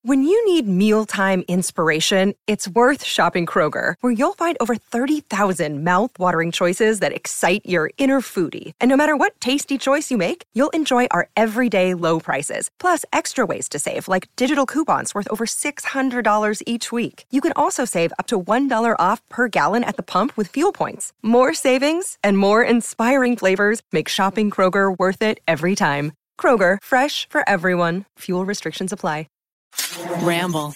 When you need mealtime inspiration, it's worth shopping Kroger, where you'll find over 30,000 mouth-watering choices that excite your inner foodie. And no matter what tasty choice you make, you'll enjoy our everyday low prices, plus extra ways to save, like digital coupons worth over $600 each week. You can also save up to $1 off per gallon at the pump with fuel points. More savings and more inspiring flavors make shopping Kroger worth it every time. Kroger, fresh for everyone. Fuel restrictions apply. Ramble.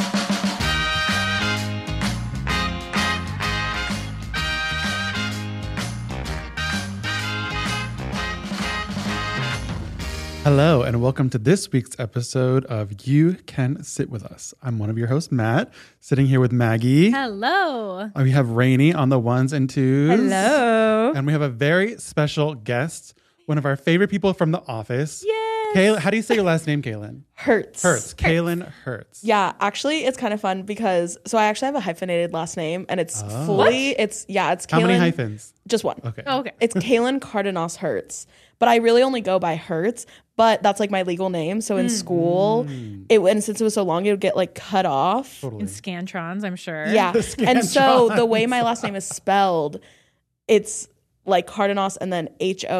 Hello, and welcome to this week's episode of You Can Sit With Us. I'm one of your hosts, Matt, sitting here with Maggie. Hello. We have Rainey on the ones and twos. Hello. And we have a very special guest, one of our favorite people from The Office. Yes. Kaylin, how do you say your last name, Kaylin? Hertz. Kaylin Hertz. Yeah, actually, it's kind of fun because I actually have a hyphenated last name, and it's it's Kaylin. How many hyphens? Just one. Okay. Oh, okay. It's Kaylin Cardenas Hertz, but I really only go by Hertz. But that's like my legal name. So in school, and since it was so long, it would get like cut off. Totally. In Scantrons, I'm sure. Yeah, and so the way my last name is spelled, it's like Cardenas and then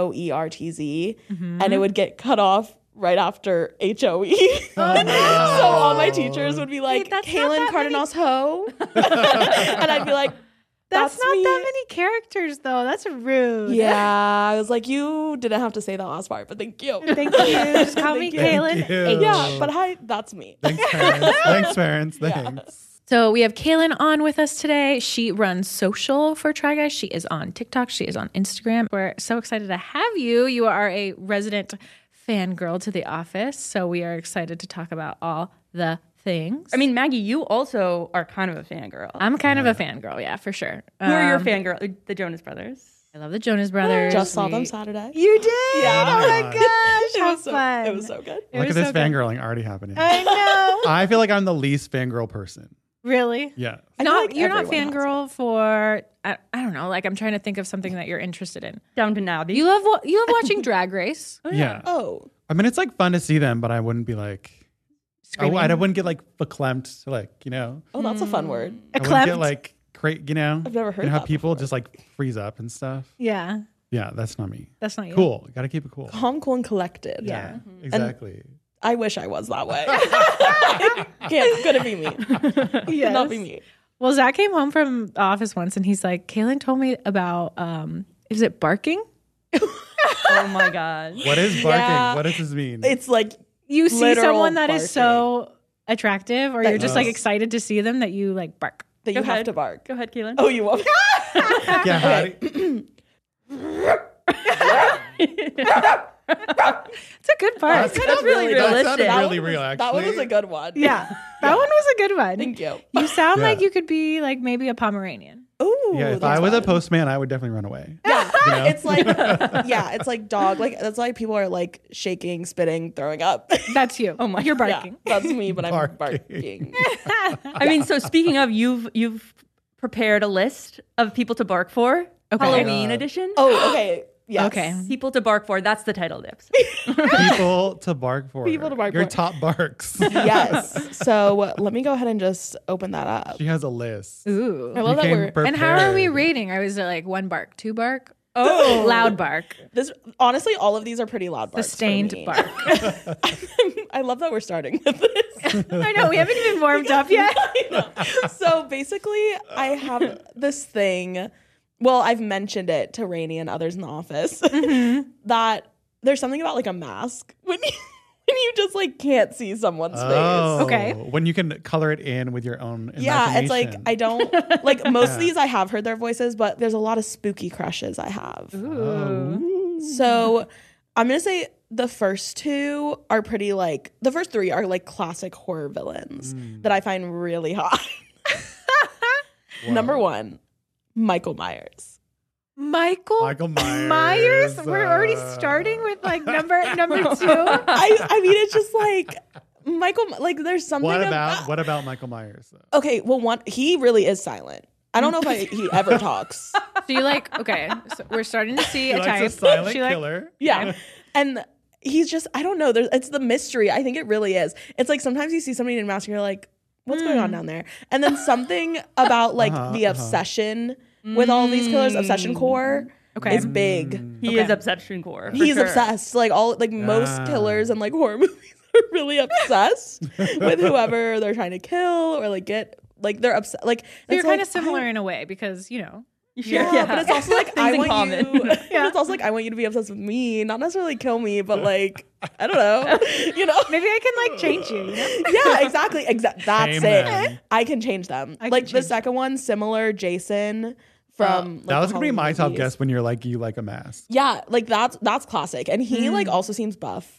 HOERTZ, and it would get cut off right after HOE. So all my teachers would be like, Kaylin Cardenas Ho. And I'd be like, That's not me. that many characters, though. That's rude. Yeah, I was like, you didn't have to say that last part, but thank you. Thank you. Just call me Kaylin. you. Yeah, but hi, that's me. Thanks, parents. Thanks, parents. Thanks. So we have Kaylin on with us today. She runs social for Try Guys. She is on TikTok. She is on Instagram. We're so excited to have you. You are a resident fangirl to The Office, so we are excited to talk about all the things. I mean, Maggie, you also are kind of a fangirl. I'm kind of a fangirl, yeah, for sure. Who are your fangirl? The Jonas Brothers. I love the Jonas Brothers. Just saw them Saturday. You did? Yeah. Oh my gosh, how fun. It was so good. Look at this fangirling already happening. I know. I feel like I'm the least fangirl person. Really? Yeah. I feel like You're not everyone has fangirl for, I don't know, like I'm trying to think of something that you're interested in. Downton Abbey. You love watching Drag Race. Yeah. Oh. I mean, it's like fun to see them, but I wouldn't be like, Screaming. I wouldn't get like verklempt, like, you know. Oh, that's a fun word. I wouldn't get like, you know. I've never heard you know how that people before. just like freeze up and stuff. Yeah, Yeah, that's not me. that's not you. Cool. Got to keep it cool. Calm, cool, and collected. Yeah. Exactly. I wish I was that way. Couldn't be me. Yes. Could not be me. Well, Zach came home from the office once and he's like, Kaylin told me about, is it barking? Oh my god. What is barking? Yeah. What does this mean? It's like You see Literal someone that is barking. so attractive, or you're just like Yes. excited to see them that you like bark. that Go you have ahead. to bark. Go ahead, Kaylin. Oh, you won't. yeah. It's a good bark. That's really That realistic. sounded That really one real, was- actually. That one was a good one. Yeah, that one was a good one. Thank you. You sound Yeah. like you could be like maybe a Pomeranian. Ooh, Yeah, if that's I was a fun. postman, I would definitely run away. Yeah, You know? it's like it's like dog. Like that's why people are like shaking, spitting, throwing up. That's you. Oh my, you're Yeah, barking. that's me, but I'm Barking. barking. I mean, so speaking of, you've prepared a list of people to bark for. Okay. Halloween God. edition. Oh, okay. Yes. Okay. People to bark for. That's the title, Dips. People to bark for. People to bark Your for. top barks. Yes. So let me go ahead and just open that up. She has a list. Ooh. I love that came we're And how are we prepared. rating? I was like 1 bark, 2 bark, oh loud bark, this. Honestly, all of these are pretty loud barks. for sustained me. bark. I love that we're starting with this. I know we haven't even warmed up yet. So basically, I have this thing. Well, I've mentioned it to Rainey and others in the office that there's something about like a mask when you just like can't see someone's Oh, face. Okay. When you can color it in with your own Yeah, it's like imagination. I don't like most of these. I have heard their voices, but there's a lot of spooky crushes I have. Oh. So I'm gonna say the first 2 are pretty like the first 3 are like classic horror villains that I find really hot. Number 1, Michael Myers. Michael Myers. We're already starting with like number 2. I mean, it's just like Michael. Like, there's something. What about Michael Myers? Though? Okay, well, he really is silent. I don't know if he ever talks. So you like, okay, so we're starting to see He a likes type. a silent She like- killer. Yeah, and he's just, I don't know. It's the mystery. I think it really is. It's like sometimes you see somebody in a mask and you're like, what's going on down there? And then something about like the obsession with all these killers, obsession core. Okay. Is big. He is obsession core. He's sure. obsessed. Like most killers and like horror movies are really obsessed with whoever they're trying to kill or like get like they're upset. Like You're kind of similar in a way because yeah, but it's also like I Things in want you. common. But it's also like I want you to be obsessed with me, not necessarily kill me, but like I don't know, you know. maybe I can like change you. Yeah, exactly. That's Amen. it. I can change them. I can Like the change second one, similar Jason from. That was the gonna be my Halloween top movies. guess when you're like you like a mask. Yeah, like that's classic, and he like also seems buff.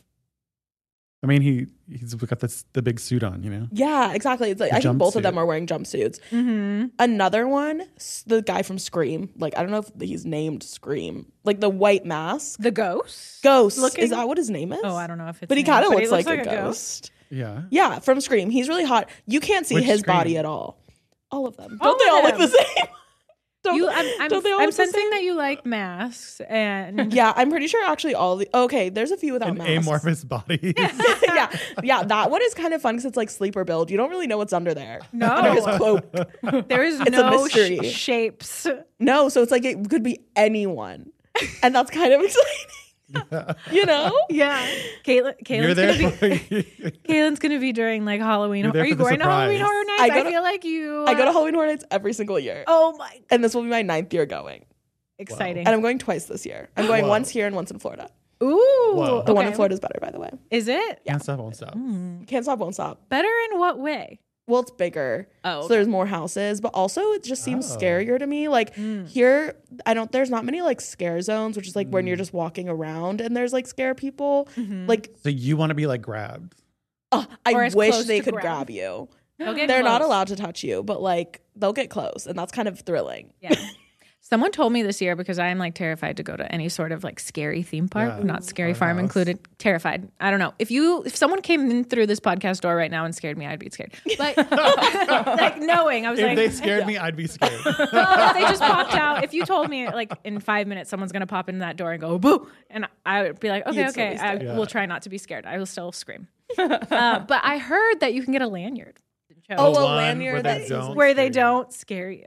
I mean, he's got the big suit on, you know. Yeah, exactly. It's like I think both of jumpsuit. them are wearing jumpsuits. Another one, the guy from Scream. Like I don't know if he's named Scream. Like the white mask. The ghost. Ghost. Looking- Is that what his name is? Oh, I don't know if it's. But he named, kind of but looks like a ghost. Yeah. Yeah, from Scream. He's really hot. You can't see Which his Scream? body at all. All of them. All Don't they of all look them. the same? Don't they all I'm look the sensing same? that you like masks and Yeah, I'm pretty sure actually all the okay. There's a few without An masks. amorphous body. yeah. That one is kind of fun because it's like sleeper build. You don't really know what's under there. No. Under his cloak. there is It's a no mystery. shapes. No, so it's like it could be anyone, and that's kind of exciting. You know? Yeah. Caitlin's You're there gonna for Caitlin's gonna be during like Halloween. You're there Are you for the going to Halloween surprise. Horror Nights? I I, go to- feel like you. I go to Halloween Horror Nights every single year, Oh my! and this will be my 9th year going, Exciting. and I'm going twice this year. I'm going Whoa. once here and once in Florida. Ooh. Whoa. The one in okay. Florida is better, by the way. Is it Can't stop, won't stop. Can't stop, won't stop. better in what way? Well, it's bigger. Oh, So there's more houses, but also it just seems Oh. scarier to me. Like here, there's not many like scare zones, which is like when you're just walking around and there's like scare people. Like, So you want to be like grabbed? Or I as wish close they to could grab. grab you. They'll get They're not close. allowed to touch you, but like they'll get close, and that's kind of thrilling. Yeah. Someone told me this year because I'm like terrified to go to any sort of like scary theme park, Yeah. not Scary Haunted Farm house. included. Terrified. I don't know. If someone came in through this podcast door right now and scared me, I'd be scared. But like knowing, I was If like, they scared me, I'd be scared. well, if they just popped out. If you told me like in 5 minutes someone's gonna pop in that door and go boo, and I would be like, okay, You'd still be okay, I scared. will try not to be scared. I will still scream. But I heard that you can get a lanyard. Oh, The a one lanyard where that they is- don't where they scare you. don't scare you.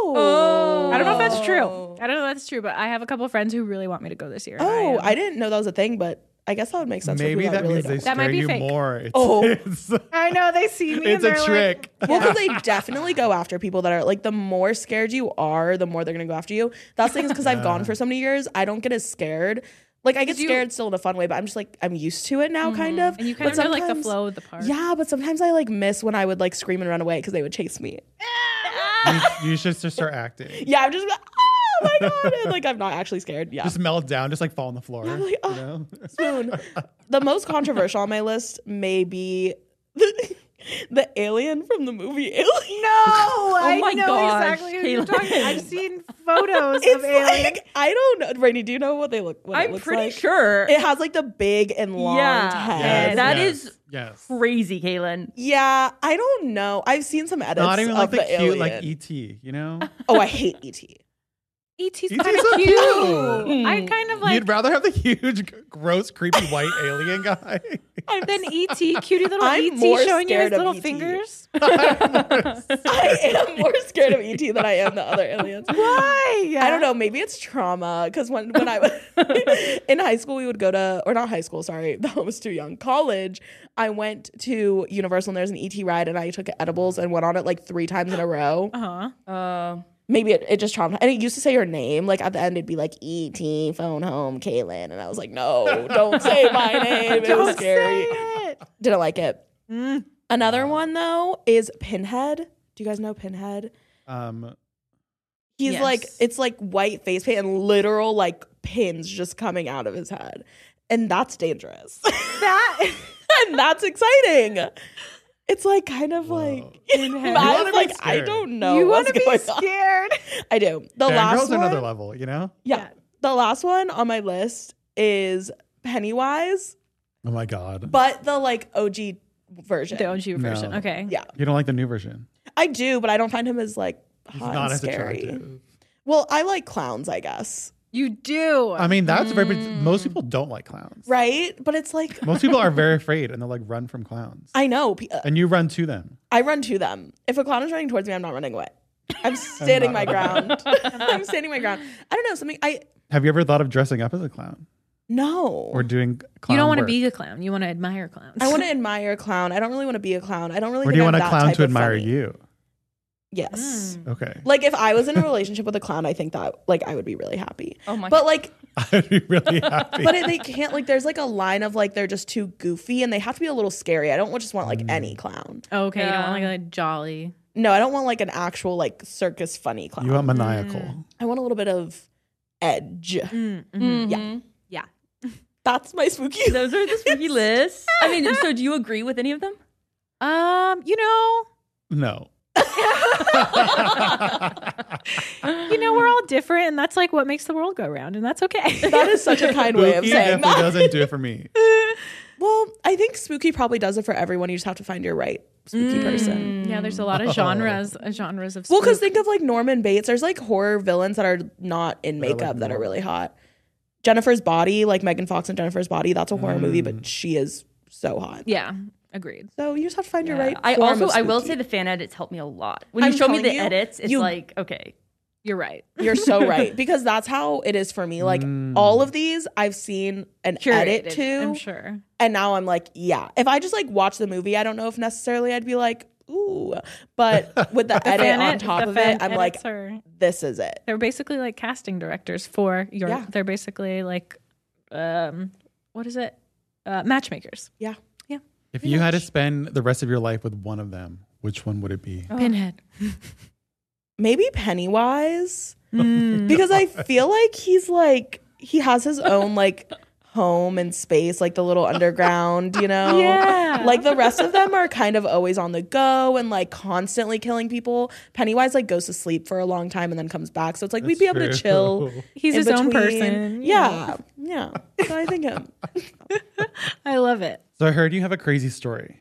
Oh. I don't know if that's true. I don't know if that's true, but I have a couple of friends who really want me to go this year. and Oh, am- I didn't know that was a thing, but I guess that would make sense. Maybe for people that really means they don't. That might scare be you fake. more. It's, Oh. it's, I know they see me. it's and a they're trick. Well, because they definitely go after people that are like the more scared you are, the more they're gonna go after you. That's the thing is because I've gone for so many years, I don't get as scared. Like I get scared still in a fun way, but I'm just like I'm used to it now, kind of. And you kind But of know like the sometimes- flow of the part. Yeah, but sometimes I like miss when I would like scream and run away because they would chase me. You should just start acting. Yeah, I'm just like, oh my god, and like I'm not actually scared. Yeah, Just melt down, just like fall on the floor. like, you oh. know? spoon. The most controversial on my list may be the alien from the movie Alien. No, I my know gosh, exactly who you're Caitlin. talking. I've seen photos It's of Alien. like I don't know. Rainey, do you know what they look? What it I'm looks pretty like? sure. It has like the big and long head. Yeah, that yes, is yes. crazy, Caitlin. Yeah, I don't know. I've seen some edits. Not even of like the cute, alien. like ET. You know, Oh, I hate ET. E.T.'s E.T.'s kind of so cute. cute. I kind of like you'd rather have the huge, gross, creepy white alien guy. than E.T. Cutie little I'm E.T. more showing you his scared of little E.T.. fingers. I am more scared of ET than I am the other aliens. Why? I don't know. Maybe it's trauma because when I was in high school, we would go to, or not high school, sorry, that was too young. College, I went to Universal and there's an ET ride and I took edibles and went on it like 3 times in a row. Maybe it just traumatized. And it used to say your name. Like at the end, it'd be like E.T. phone home, Caitlin. And I was like, no, don't say my name. It was scary. Didn't like it. Another one though is Pinhead. Do you guys know Pinhead? He's Yes. like, it's like white face paint and literal like pins just coming out of his head. And that's dangerous. And that's exciting. It's like kind of like wanna Matt's be like I scared. don't know. You want want to to be scared? I do. The last Fangirl's one, another level. You know. yeah. The last one on my list is Pennywise, Oh my god. but the like OG version. The OG version. No. Okay. Yeah, You don't like the new version. I do, but I don't find him as like He's hot not and as scary. attractive. Well, I like clowns, I guess. You do. I mean, that's very. Most people don't like clowns. Right? But it's like, Most people are very afraid and they'll like run from clowns. I know. And you run to them. I run to them. If a clown is running towards me, I'm not running away. I'm standing my ground. I'm standing my ground. I don't know. Have you ever thought of dressing up as a clown No. or doing clown You don't want to work? be a clown. You want to admire clowns. I want to admire a clown. I don't really want to be a clown. I don't really Or think do you I'm want a that clown type to of admire funny. you? Yes. Okay. Like if I was in a relationship with a clown, I think that like I would be really happy. Oh my But like, I'd be really happy. but they can't like. There's like a line of like they're just too goofy and they have to be a little scary. I don't just want like any clown. Okay, you don't Yeah. want like a jolly. No, I don't want like an actual like circus funny clown. You want maniacal. I want a little bit of edge. Mhm. Yeah. That's my spooky. Those are the spooky lists. I mean, so do you agree with any of them? You know, No. we're all different, and that's like what makes the world go round, and that's okay. That is such a kind way of Spooky saying definitely that. doesn't do it for me. Well, I think spooky probably does it for everyone. You just have to find your right spooky person. Yeah, there's a lot of genres of spook. Well, because think of like Norman Bates. There's like horror villains that are not in They're, makeup like, that are normal. really hot. Jennifer's Body, like Megan Fox and Jennifer's Body, that's a horror movie, but she is so hot. Yeah, agreed. So you just have to find your right. I form of I will spooky. say the fan edits help me a lot. When I'm you show me telling the you, edits, it's you- like, okay. You're right. You're so right, because that's how it is for me. Like all of these, I've seen an edit Curated, to, I'm sure. and now I'm like, yeah. If I just like watch the movie, I don't know if necessarily I'd be like, ooh, but with the edit Fan on ed- top the of fan it, I'm like, edits are- this is it. they're basically like casting directors for your. Yeah. They're basically like, what is it? Matchmakers. Yeah. If you had to spend the rest of your life with one of them, which one would it be? Pinhead. Maybe Pennywise, because I feel like he has his own like home and space, like the little underground, you know? Yeah. Like the rest of them are kind of always on the go and like constantly killing people. Pennywise like goes to sleep for a long time and then comes back. So it's like we'd be able to That's chill. true. He's in his own between. person. Yeah. Yeah. So I think him. I love it. So I heard you have a crazy story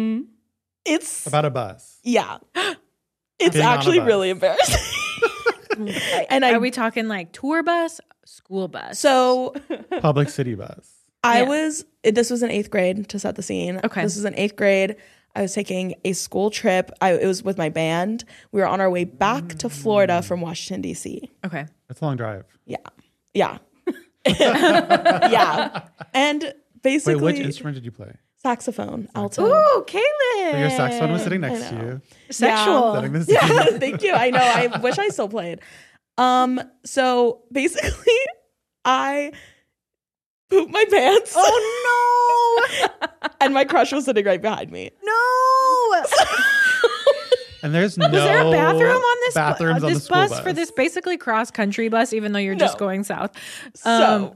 It's about a bus. yeah. It's Being on a actually bus. really embarrassing. And Are we talking like tour bus, school bus? so Public city bus. this was in 8th grade, to set the scene. Okay. This was in 8th grade. I was taking a school trip. It was with my band. We were on our way back to Florida from Washington, D.C. Okay. That's a long drive. Yeah. Yeah. Yeah. And basically, Wait, which instrument did you play? saxophone, alto. Ooh, Kaylin. So your saxophone was sitting next to know. you. Sexual. Setting the scene. Yeah, thank you. I know. I wish I still played. So basically, I pooped my pants. Oh And my crush was sitting right behind me. no! And there's no Was there a bathroom on this bathrooms on the this school bus for this basically cross country bus? Even though you're just No. going south. So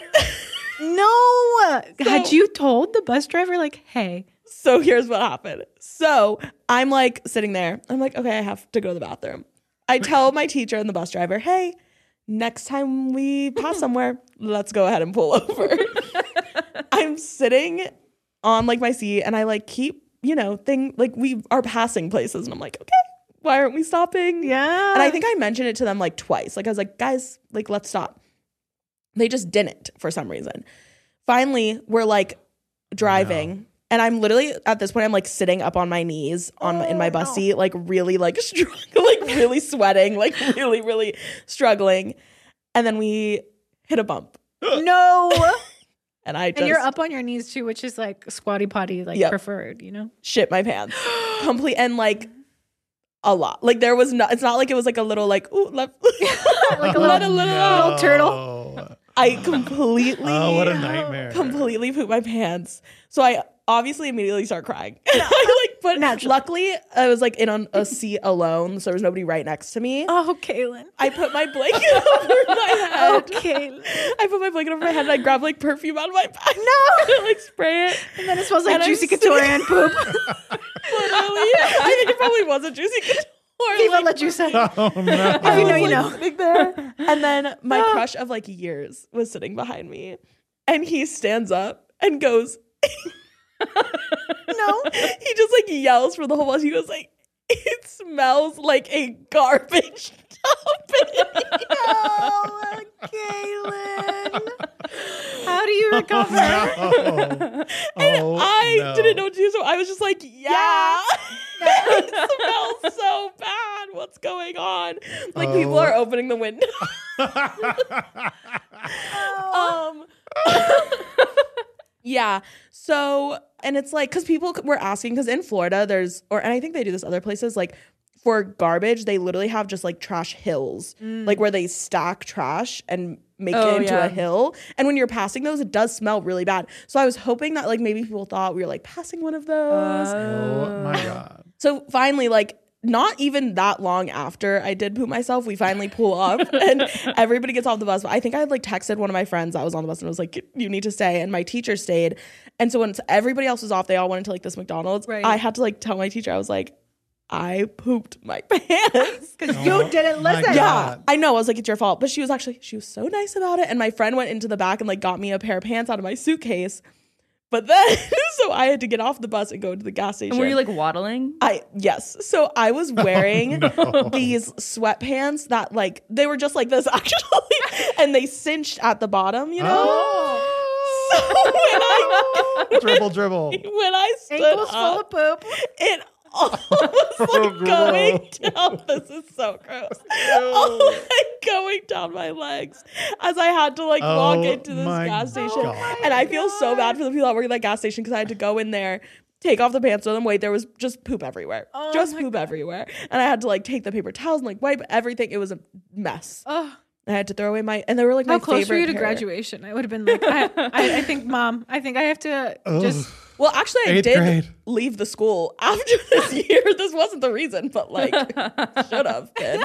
No. Had you told the bus driver like, "Hey, So here's what happened. So I'm like sitting there. I'm like, okay, I have to go to the bathroom. I tell my teacher and the bus driver, hey, next time we pass somewhere, let's go ahead and pull over. I'm sitting on like my seat and I like keep, we are passing places and I'm like, okay, why aren't we stopping? yeah." And I think I mentioned it to them like twice. Like I was like, guys, like let's stop. They just didn't for some reason. Finally, we're like driving. And I'm literally at this point, I'm like sitting up on my knees in my bus seat, like really like really sweating, like really, really struggling. And then we hit a bump. no. And I just And you're up on your knees too, which is like squatty potty, like Yep. preferred, shit my pants. Complete and like a lot. Like there was not, it's not like it was like a little like, ooh, left. Like a Let little, little turtle. I completely Oh, what a nightmare. completely pooped my pants. So I obviously immediately start crying. Luckily I was like in on a seat alone, so there was nobody right next to me. Oh, Kaylin. I put my blanket over my head. Oh, Kaylin. I put my blanket over my head and I grabbed like perfume out of my bag. No, like spray it. And then it smells like And I'm juicy sitting- couture and poop. Literally, I think it probably was a juicy couture. People let you say. Oh no. If you know, you like, know. sitting there. And then my crush of like years was sitting behind me, and he stands up and goes, No. he just like yells for the whole bus. He goes like, it smells like a garbage Oh, Kaylin. How do you recover? No. Oh, I no. didn't know what to do, so I was just like, yeah. It smells so bad. What's going on? Like people are opening the window. Yeah. So, and it's like, because people were asking, because in Florida, and I think they do this other places, like for garbage, they literally have just like trash hills, like where they stack trash and make it into a hill. And when you're passing those, it does smell really bad. So I was hoping that like maybe people thought we were like passing one of those. Oh my God. So finally, like, not even that long after I did poop myself, we finally pull up and everybody gets off the bus. But I think I had like texted one of my friends that was on the bus and was like, you need to stay. And my teacher stayed. And so when everybody else was off, they all went into like this McDonald's. Right. I had to like tell my teacher, I was like, I pooped my pants. Because you didn't my listen. God. Yeah, I know. I was like, it's your fault. But she was so nice about it. And my friend went into the back and like got me a pair of pants out of my suitcase. But then, so I had to get off the bus and go to the gas station. And were you like waddling? Yes. So I was wearing these sweatpants that like, they were just like this actually. And they cinched at the bottom, you know? Oh. So Dribble. when I stood Ankles full up, of poop. it all was like going down. This is so gross. All like going down my legs as I had to like walk into this my gas station. God. And I feel so bad for the people that work at that gas station because I had to go in there, take off the pants, with them. Wait, there was just poop everywhere. Just poop everywhere. And I had to like take the paper towels and like wipe everything. It was a mess. Oh. I had to throw away and they were like How my close favorite were you to pair. graduation? I would have been like, I think, Mom, I think I have to just. Well, actually, I 8th did grade. leave the school after this year. This wasn't the reason, but like, should have been.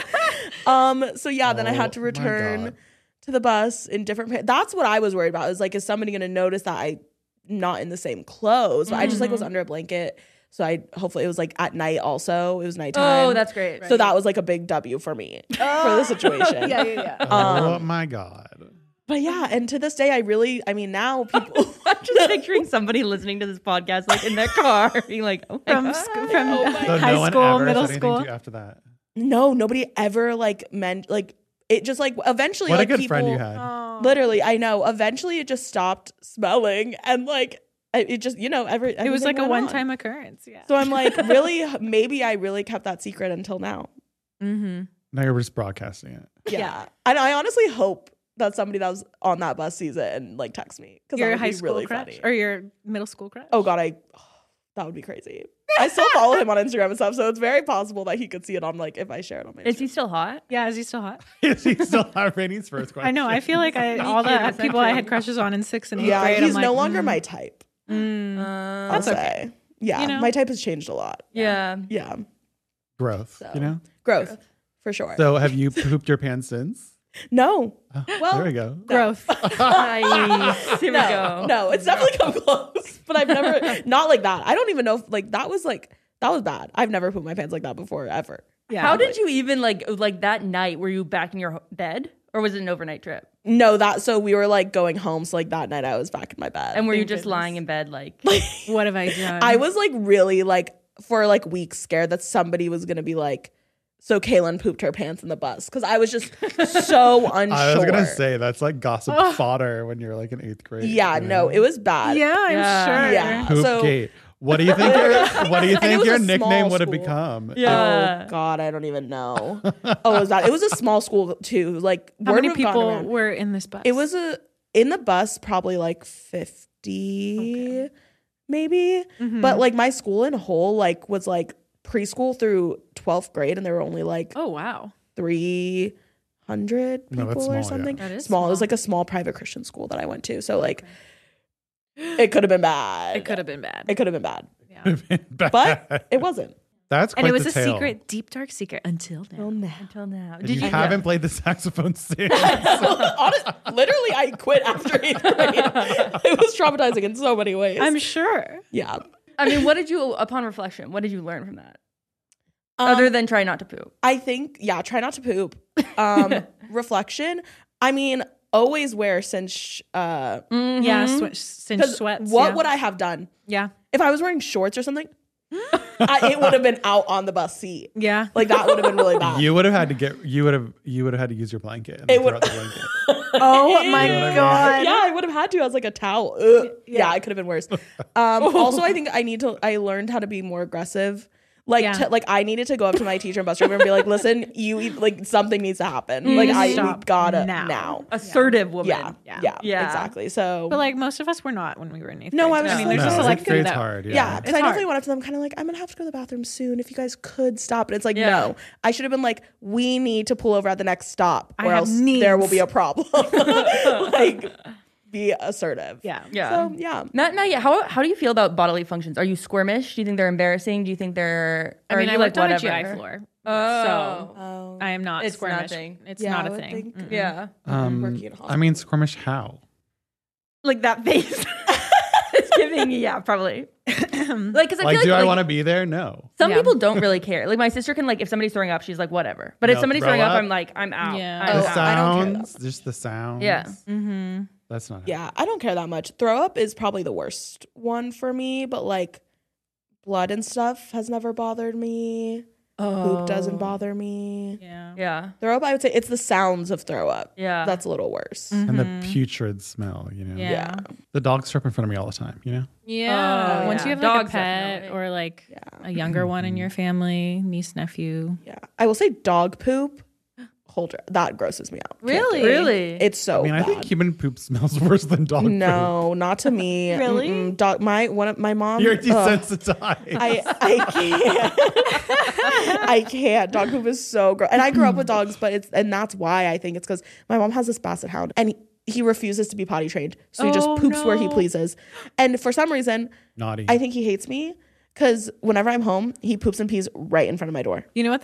So yeah, then I had to Oh, my return God. to the bus in different. That's what I was worried about. Is like, is somebody going to notice that I'm not in the same clothes? But I just like was under a blanket. So hopefully it was like at night. Also, it was nighttime. Oh, that's great. So that was like a big W for me for the situation. Yeah. Oh my God. But yeah, and to this day, now people. I'm just picturing somebody listening to this podcast like in their car, being like, "Oh my From God." So high no one school, ever middle said anything school. to you after that. No, nobody ever like meant like it. Just like eventually, What like a good people, friend you had. Literally, I know. Eventually, it just stopped smelling, and like it just It was like a one-time occurrence. Yeah. So I'm like, really, maybe I really kept that secret until now. Mm-hmm. Now you're just broadcasting it. Yeah, and I honestly hope that somebody that was on that bus sees it and like texts me because Your that would high be school really crush funny. or your middle school crush? Oh God, that would be crazy. I still follow him on Instagram and stuff, so it's very possible that he could see it on like if I share it on my. Is Instagram. he still hot? Yeah, is he still hot? Is he still not Rainey's first question? I know. I feel like all the people I had crushes on in 6th and 8th Yeah, grade. he's I'm no like, longer my type. That's I'll say. Yeah, You know? my type has changed a lot. Yeah. Yeah, Growth, you know? growth for sure. So have you pooped your pants since? No, well, There we go. growth. Nice. Here we go. no, it's definitely come close, but I've never not like that. I don't even know if like that was bad. I've never pooped my pants like that before ever. Yeah. How did you even like that night? Were you back in your bed, or was it an overnight trip? No, so we were like going home. So like that night, I was back in my bed. And were you just lying in bed like? What have I done? I was like really like for like weeks scared that somebody was gonna be like, so Kaylin pooped her pants in the bus because I was just so unsure. I was gonna say that's like gossip fodder when you're like in 8th grade. Yeah, you know? no, it was bad. yeah, I'm Yeah. sure. Yeah. Poop So- gate. What do you think? What do you it think was your a nickname small would have school. become? Yeah. Oh God, I don't even know. Oh, it was bad. It was a small school too. Like How word many would have gone people around. were in this bus? It was in the bus probably like 50 maybe. But like my school in whole like was like preschool through 12th grade and there were only like Oh wow. 300 No, that's people or small, something. yeah. That is small. It was small. like a small private Christian school that I went to. So like it could have been bad. It could have been bad. It could have been bad. Bad. But it wasn't. That's quite And it was the a tale. secret, deep dark secret until now. Until now. And you haven't played the saxophone since. Literally, I quit after 8th grade. It was traumatizing in so many ways. I'm sure. yeah. I mean, what did you, upon reflection, what did you learn from that? Other than try not to poop. I think, try not to poop. Reflection. I mean, always wear cinch. Yeah, cinch Because sweats. what yeah. would I have done Yeah. if I was wearing shorts or something? it would have been out on the bus seat. Yeah. Like that would have been really bad. You would have had to use your blanket and It throw would- out the blanket. Oh my You know what I mean? God. Yeah, I would have had to as like a towel. Ugh. Yeah, it could have been worse. Also, I think I learned how to be more aggressive. Like, Yeah. I needed to go up to my teacher and bus driver and be like, listen, like something needs to happen. Like we Stop gotta now. now. Assertive woman. Yeah, Yeah. exactly. So But like most of us were not when we were in 8th No, grade. I was I mean, just there's like, a no, select eighth few grade's that. hard. yeah, It's because I definitely hard. went up to them kind of like, I'm gonna have to go to the bathroom soon. If you guys could stop. And it's like, Yeah. no, I should have been like, we need to pull over at the next stop, I or have else needs. there will be a problem. Like, be assertive. Yeah. Yeah. So yeah. Not yet. How do you feel about bodily functions? Are you squirmish? Do you think they're embarrassing? Do you think they're? I or mean, are I you worked like on a whatever? GI floor. Oh. So I am not It's squirmish. nothing. It's Yeah, not I a would thing. think- Mm-mm. Yeah. Working in a I mean, squirmish how? Like that face. It's giving. Yeah, probably. Like, because I Like, feel do like I want to be there? No. some Yeah. people don't really care. Like my sister can like if somebody's throwing up, she's like whatever. But if No, somebody's throw throwing up, up? I'm like I'm out. Yeah. I'm The Oh, out. I don't care sounds, just the sounds. Yeah. Mm-hmm. That's not. Yeah, I don't care that much. Throw up is probably the worst one for me, but like blood and stuff has never bothered me. Poop doesn't bother me. Yeah. Yeah. Throw up, I would say it's the sounds of throw up. Yeah. That's a little worse. And the putrid smell, you know. Yeah. Yeah. The dogs throw up in front of me all the time, you know. Yeah. Oh, Once yeah. you have like Dogs a pet definitely. or like Yeah. a younger one in your family, niece, nephew. Yeah. I will say dog poop, that grosses me out. Can't do Really? it. Really? It's so I mean, I bad. think human poop smells worse than dog poop. No, not to me. Really? Mm-mm. Dog. My mom. You're ugh. desensitized. I can't. I can't. Dog poop is so gross. And I grew up with dogs, but that's why I think it's because my mom has this basset hound and he refuses to be potty trained. So he just Oh, poops where he no. pleases. And for some reason, Naughty. I think he hates me because whenever I'm home, he poops and pees right in front of my door. You know what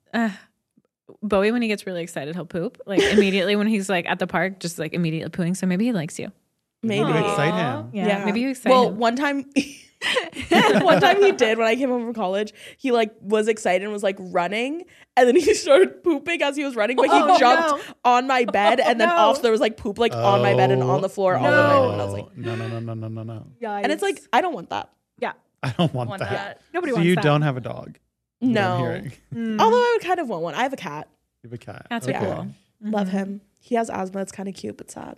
Bowie, when he gets really excited, he'll poop. Like immediately when he's like at the park, just like immediately pooing. So maybe he likes you. Maybe. You excite him. Yeah. Maybe you excite Well, him. one time he did when I came home from college. He like was excited and was like running, and then he started pooping as he was running. But he Oh, jumped no. on my bed, and then no. off there was like poop like on my bed and on the floor all the night. And I was like, no. and it's like I don't want that. yeah. I don't want, Want that. that. Nobody So wants you that. don't have a dog? Is what I'm No. hearing. Although I would kind of want one. I have a cat. You have a cat. Cats are Okay. cool. Love him. He has asthma. It's kind of cute but sad.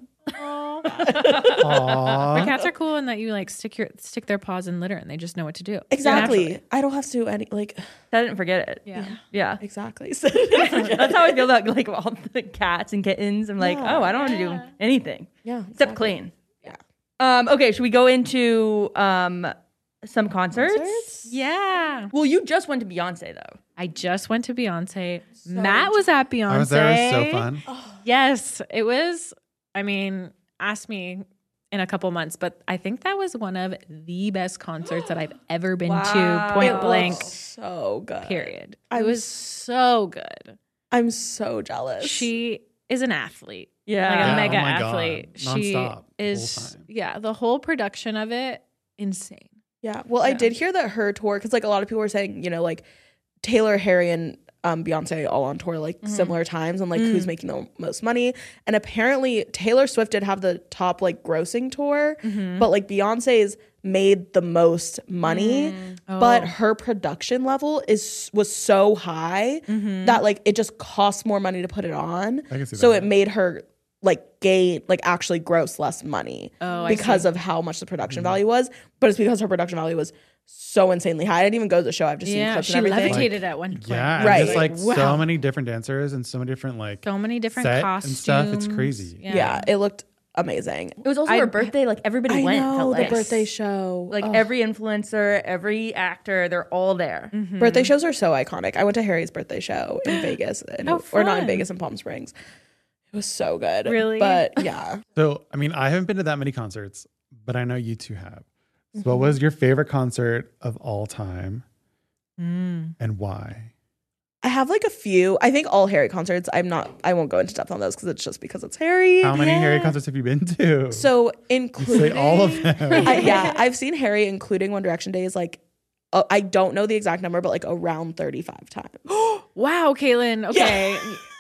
Aw. But cats are cool in that you like stick their paws in litter and they just know what to do. Exactly. Naturally. I don't have to do any like I didn't forget it. Yeah. Yeah. exactly. That's how I feel about like all the cats and kittens. I'm like, Yeah. oh, I don't have to do anything yeah. except exactly. clean. Yeah. Okay, should we go into some concerts? Yeah. Well, you just went to Beyonce though. I just went to Beyonce. Matt was at Beyonce. I was there. It was so fun. Yes, it was. I mean, ask me in a couple months, but I think that was one of the best concerts that I've ever been to. Point It blank. looks so good. Period. I It was- was so good. I'm so jealous. She is an athlete. Yeah. Like Yeah, a mega oh my God. athlete. She Nonstop, the whole is time. yeah, the whole production of it insane. Yeah. Well, I did hear that her tour, because like a lot of people were saying, you know, like Taylor, Harry, and Beyonce all on tour like similar times and like who's making the most money. And apparently Taylor Swift did have the top like grossing tour, but like Beyonce's made the most money. But her production level was so high that like it just costs more money to put it on. I can see So that. it made her like actually gross less money I because of how much the production value was. But it's because her production value was so insanely high. I didn't even go to the show. I've just seen Yeah, clips she and everything. levitated at one point. Yeah, and Right. just like Wow. so many different dancers and so many different like So many different set costumes and stuff. It's crazy. Yeah, it looked amazing. It was also her birthday. Like everybody I went. know felt the like. birthday show. Like every influencer, every actor, they're all there. Birthday shows are so iconic. I went to Harry's birthday show in Vegas, and or not in fun. Vegas, in Palm Springs. It was so good. Really? But yeah, So, I mean, I haven't been to that many concerts, but I know you two have. So what was your favorite concert of all time and why? I have like a few. I think all Harry concerts. I won't go into depth on those because it's just because it's Harry. How many Harry concerts have you been to? So say including all of them. I've seen Harry, including One Direction days. Like I don't know the exact number, but like around 35 times. Wow, Caitlin. Okay.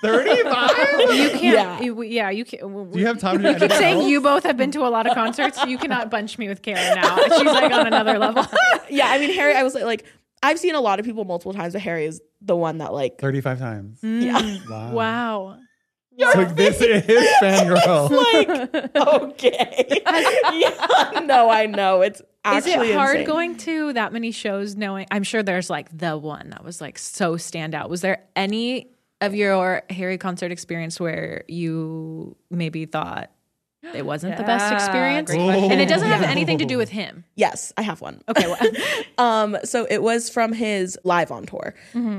35? You can't. Yeah. You can't. Do you have time to do keep anything saying else? you both have been to a lot of concerts. You cannot bunch me with Kayla now. She's like on another level. Yeah, I mean, Harry, I was like, I've seen a lot of people multiple times, but Harry is the one that like, 35 times. yeah. Wow. So this is fangirl. Like, okay. Yeah, no, I know. It's Is actually it hard insane. going to that many shows knowing? I'm sure there's like the one that was like so standout. Was there any of your Harry concert experience where you maybe thought it wasn't the best Yeah, experience? great question. And it doesn't have anything to do with him. Yes, I have one. Okay. Well, So it was from his live on tour.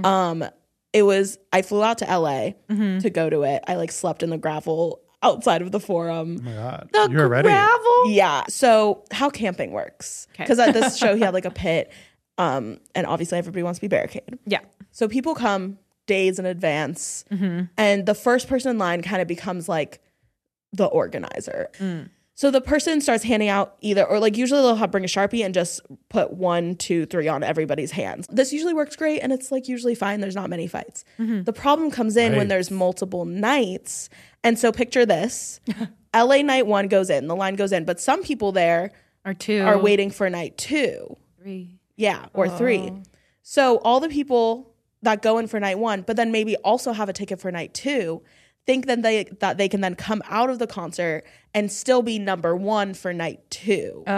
It was, I flew out to LA to go to it. I like slept in the gravel outside of the Forum. Oh my God. You're ready. Yeah. So how camping works. Okay. Because at this show he had like a pit. And obviously everybody wants to be barricaded. yeah. So people come days in advance. And the first person in line kind of becomes like the organizer. So the person starts handing out either, or like usually they'll bring a Sharpie and just put 1, 2, 3 on everybody's hands. This usually works great and it's like usually fine. There's not many fights. The problem comes in when Right. there's multiple nights. And so picture this. LA night 1 goes in, the line goes in, but some people there Or two. are waiting for night 2. 3. Yeah, or 3. So all the people that go in for night 1, but then maybe also have a ticket for night 2, think that they can then come out of the concert and still be number 1 for night 2. Oh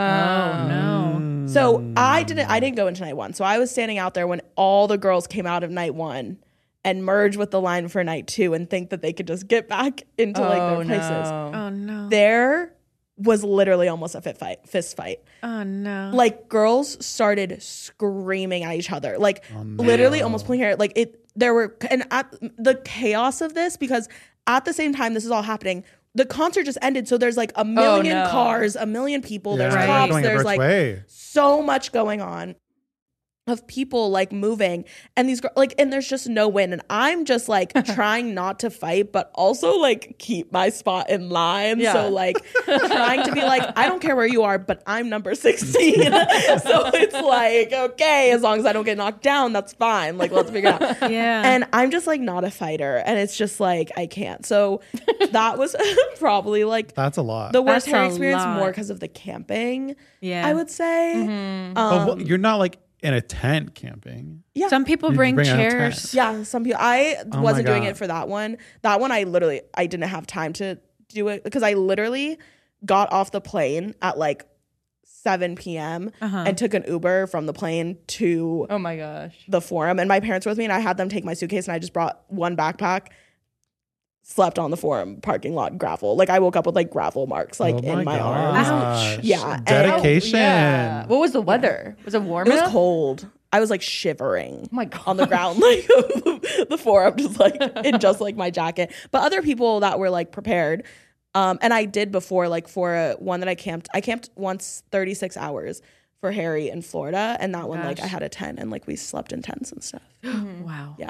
no. So I didn't go into night 1. So I was standing out there when all the girls came out of night 1 and merge with the line for night 2 and think that they could just get back into like their places. Oh no. There was literally almost a fist fight. Oh no. Like girls started screaming at each other, like literally almost pulling hair. Like there were, and at the chaos of this, because at the same time this is all happening, the concert just ended. So there's like a million cars, a million people. There's Yeah, cops. going There's every like way. so much going on of people like moving, and these like, and there's just no win, and I'm just like trying not to fight but also like keep my spot in line. So like trying to be like, I don't care where you are, but I'm number 16. So it's like, okay, as long as I don't get knocked down, that's fine, like let's figure it out. Yeah. And I'm just like not a fighter, and it's just like I can't. So that was probably like That's a lot. the worst That's Harry a experience, lot. more because of the camping. Yeah. I would say. But you're not like in a tent camping. Yeah. Some people You bring bring out a chairs. tent. Yeah, some people. I my wasn't doing God. it for that one. That one, I didn't have time to do it because I literally got off the plane at like 7 p.m. and took an Uber from the plane to Oh my gosh. the Forum. And my parents were with me, and I had them take my suitcase, and I just brought one backpack. Slept on the Forum parking lot gravel. Like I woke up with like gravel marks like in my arms. gosh. Yeah, and- Dedication. Yeah. What was the weather? Was it warm It was enough? cold. I was like shivering. Oh my god. On the ground, like the Forum, just like in just like my jacket. But other people that were like prepared, and I did before, like for one that I camped once 36 hours for Harry in Florida, and that one like I had a tent and like we slept in tents and stuff. Wow. Yeah.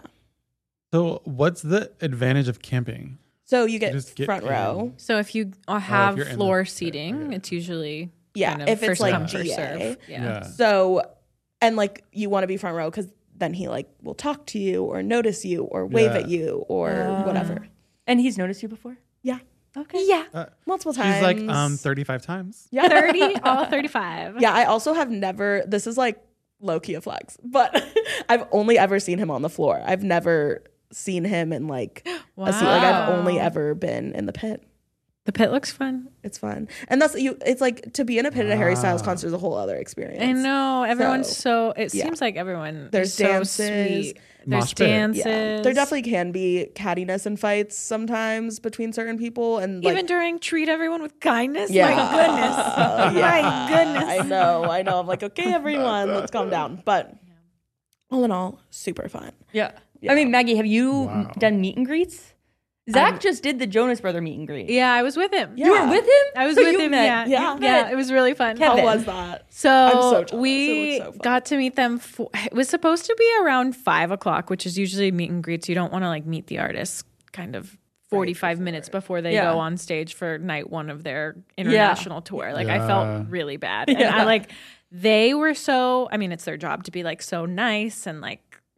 So what's the advantage of camping? So you get Just get front in. row. So if you have you're in the floor pit, seating, okay. it's usually Yeah, kind of if it's first like come, first GA. serve. Yeah. So, and like you want to be front row because then he like will talk to you or notice you or wave Yeah. at you or whatever. And he's noticed you before? Yeah, Okay. Yeah. multiple times. She's like 35 times. Yeah. 30, all 35. Yeah, I also have never, this is like low key a flex, but I've only ever seen him on the floor. I've never seen him in like a seat. Like I've only ever been in the pit. The pit looks fun. It's fun. And that's it's like to be in a pit at a Harry Styles concert is a whole other experience. I know. Everyone's so, it yeah. seems like everyone There's is so dances. sweet. There's Mosh pit. dances. Yeah. There definitely can be cattiness and fights sometimes between certain people, and like Even during treat everyone with kindness. Yeah. My goodness. My goodness. I know. I'm like, okay, everyone, let's calm down. But all in all, super fun. Yeah. I mean, Maggie, have you Wow. done meet and greets? Zach just did the Jonas Brother meet and greet. Yeah, I was with him. You were with him? I was So with you him. met- Yeah. you Yeah. met It was really fun. Kevin. How was that? So, I'm so jealous. It we looks so fun. got to meet them. It was supposed to be around 5:00, which is usually meet and greets. You don't want to like meet the artists kind of 45 minutes before they Yeah. go on stage for night one of their international tour. Like I Yeah. felt really bad. And I like, they were so, I mean, it's their job to be like so nice and like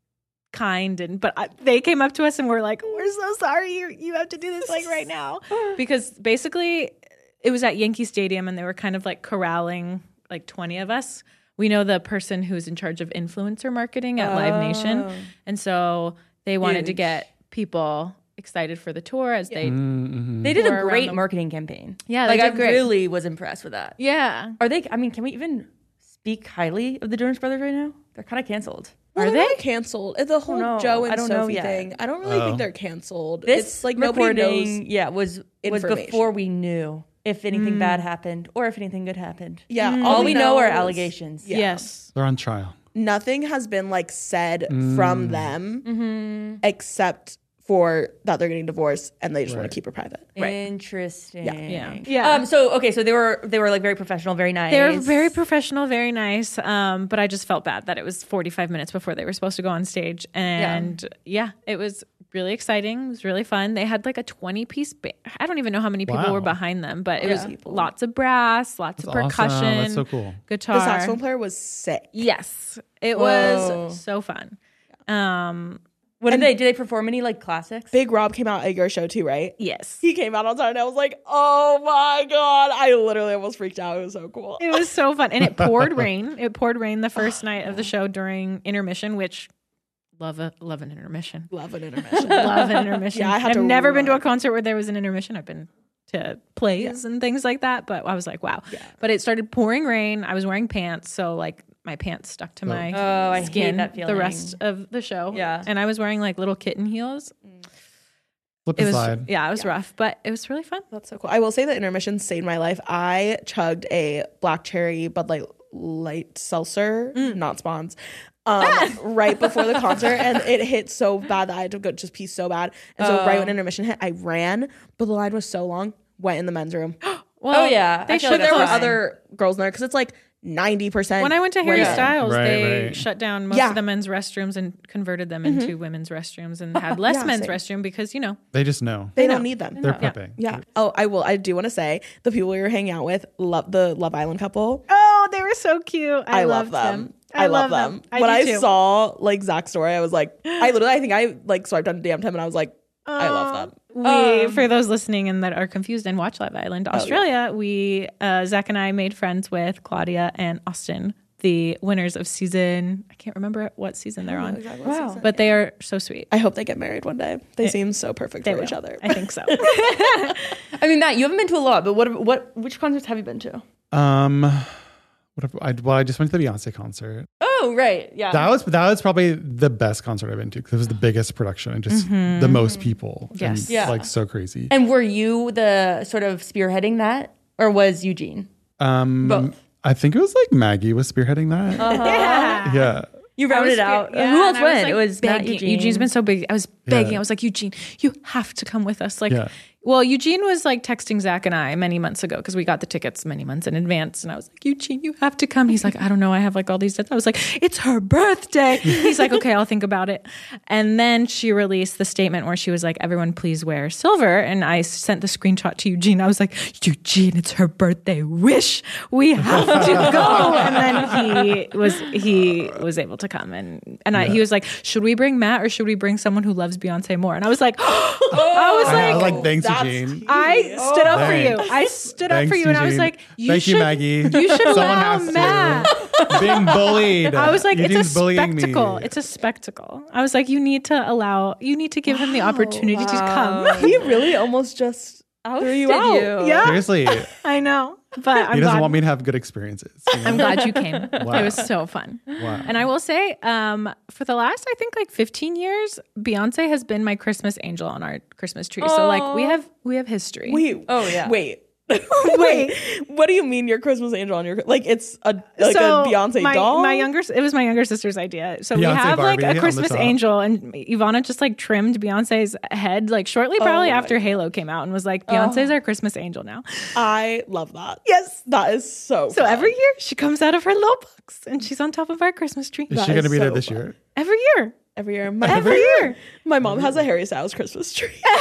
kind, but they came up to us and were like, we're so sorry you have to do this like right now, because basically it was at Yankee Stadium and they were kind of like corralling like 20 of us. We know the person who's in charge of influencer marketing at Live Nation, and so they wanted to get people excited for the tour as they They did a great marketing campaign. Yeah, like they I did great. really was impressed with that. yeah. Are they? I mean, can we even speak highly of the Jonas Brothers right now? They're kind of canceled. Well, Are they're they? not canceled? The whole know. Joe and I don't know Sophie yet. thing. I don't really think they're canceled. This It's like nobody recording, knows. was information. before we knew if anything bad happened or if anything good happened. Yeah, All we know are is- allegations. Yeah. Yes. They're on trial. Nothing has been like said from them except for that they're getting divorced and they just want to keep it private. Interesting. Yeah. So they were like very professional, very nice. They were very professional, very nice. But I just felt bad that it was 45 minutes before they were supposed to go on stage. And it was really exciting. It was really fun. They had like a 20-piece band. I don't even know how many people were behind them, but it was lots of brass, lots of percussion. Awesome. That's so cool. Guitar. The saxophone player was sick. Yes. It was so fun. What did they? Did they perform any like classics? Big Rob came out at your show too, right? Yes. He came out on time and I was like, oh my God. I literally almost freaked out. It was so cool. It was so fun. And it poured rain. It poured rain the first night of the show during intermission, which love an intermission. Love an intermission. Love an intermission. Yeah, I had I've to never been to a run. concert where there was an intermission. I've been to plays and things like that, but I was like, wow. Yeah. But it started pouring rain. I was wearing pants, so like my pants stuck to my I skin hate that feeling. the rest of the show. Yeah. And I was wearing like little kitten heels. Flip It was side. it was rough, but it was really fun. That's so cool. I will say that intermission saved my life. I chugged a black cherry Bud Light seltzer, not spawns, right before the concert, and it hit so bad that I had to go just pee so bad. And so right when intermission hit, I ran, but the line was so long. Went in the men's room. Well, yeah. they I feel shut like But there were fine. other girls in there because it's like 90%. When I went to Harry women. Styles, Right, they right. shut down most Yeah. of the men's restrooms and converted them into women's restrooms and had less Yeah, men's same. restroom because, you know, They just know. They don't need them. They're prepping. Yeah. Oh, I do want to say the people we were hanging out with, the Love Island couple. oh, they were so cute. I love loved them. I love them. When do I too. saw like Zach's story, I was like, I think I like swiped on DM'd him and I was like, I love them. For those listening and that are confused and watch Love Island Australia, we Zach and I made friends with Claudia and Austin, the winners of season. I can't remember what season they're on. Wow. But they are so sweet. I hope they get married one day. They seem so perfect They for will. each other. I think so. I mean, Matt, you haven't been to a lot, but which concerts have you been to? I just went to the Beyonce concert. Oh, right. Yeah. That was probably the best concert I've been to because it was the biggest production and just the most people. Yes. And, Yeah. like so crazy. And were you the sort of spearheading that, or was Eugene? Both. I think it was like Maggie was spearheading that. Yeah. Yeah. You rounded out. Yeah, Who else and I went? like, It was Matt, begging. Eugene. Eugene's been so big. I was begging. Yeah. I was like, Eugene, you have to come with us. Like, Yeah. well, Eugene was like texting Zach and I many months ago because we got the tickets many months in advance. And I was like, Eugene, you have to come. He's like, I don't know. I have like all these dates. I was like, it's her birthday. He's like, okay, I'll think about it. And then she released the statement where she was like, everyone please wear silver. And I sent the screenshot to Eugene. I was like, Eugene, it's her birthday wish. We have to go. And then he was able to come. And he was like, should we bring Matt or should we bring someone who loves Beyonce more? And I was like, I was like, thanks, That's Eugene. I stood up for you. Thanks. I stood up Thanks, for you, and I was Eugene. like, Thank you, Maggie. You should Someone allow has to. Matt. Being bullied. I was like, Eugene's it's a bullying spectacle. Me. It's a spectacle. I was like, you need to give him the opportunity to come. He really almost just threw you out. Yeah, Seriously, I know, but I'm he doesn't glad. want me to have good experiences. You know? I'm glad you came. Wow. It was so fun. Wow. And I will say, for the last, I think like 15 years, Beyonce has been my Christmas angel on our Christmas tree. So like we have history. Wait. Oh, yeah. Wait. Wait. What do you mean your Christmas angel on your like? It's a Beyonce doll. It was my younger sister's idea. So we Beyonce have like Barbie on a the Christmas top. angel, and Ivana just like trimmed Beyonce's head like shortly, probably after Halo came out, and was like, Beyonce's our Christmas angel now. I love that. Yes, that is so. So fun. every year she comes out of her little box and she's on top of our Christmas tree. Is That she going to is be there so this fun. year? Every year. every year. Every year. My mom has a Harry Styles Christmas tree.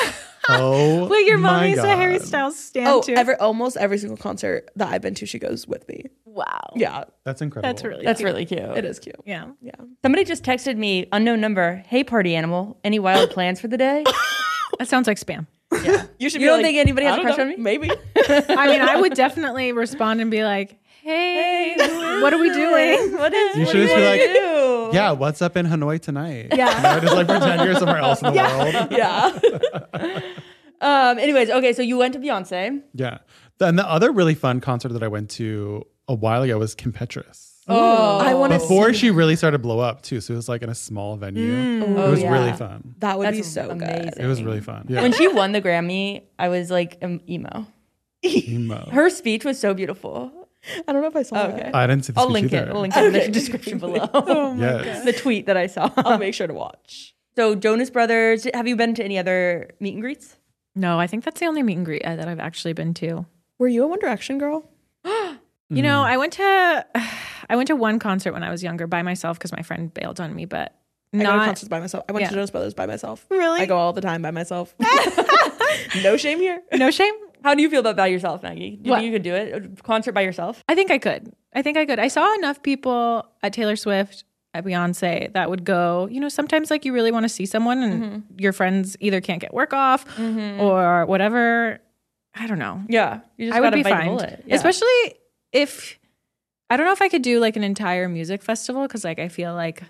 Oh, Wait, your my mommy's a Harry God. Styles stan Oh, too. almost every single concert that I've been to, she goes with me. Wow. Yeah, That's incredible. That's really That's cute. really cute. it is cute. Yeah. Yeah. Somebody just texted me, unknown number. Hey, party animal. Any wild plans for the day? That sounds like spam. You should. You don't think anybody has a crush on me? Maybe. I mean, I would definitely respond and be like, hey, what are we doing? What is? You what should do just be like, do? yeah, what's up in Hanoi tonight? Yeah. You know, just like pretend you're somewhere else in the world. Yeah. Anyways, okay, so you went to Beyonce. Yeah. And the other really fun concert that I went to a while ago was Kim Petras. Oh, I want to. Before she really started to blow up too. So it was like in a small venue. It was really fun. That would be That's so amazing. good. It was really fun. Yeah. When she won the Grammy, I was like emo. Emo. Her speech was so beautiful. I don't know if I saw Okay. it. I didn't see the I'll speech link either. it. I'll link it in the description below. Yes. The tweet that I saw. I'll make sure to watch. So Jonas Brothers. Have you been to any other meet and greets? No, I think that's the only meet and greet that I've actually been to. Were you a One Direction girl? You know, I went to one concert when I was younger by myself because my friend bailed on me, but I go to not concerts by myself. I went to Jonas Brothers by myself. Really? I go all the time by myself. No shame here. no shame. How do you feel about by yourself, Maggie? Do you What? think you could do it? A concert by yourself? I think I could. I saw enough people at Taylor Swift, at Beyonce that would go, you know, sometimes like you really want to see someone and your friends either can't get work off or whatever. I don't know. Yeah, you just I would gotta be bite the fine. bullet. Yeah. Especially if I don't know if I could do like an entire music festival because like I feel like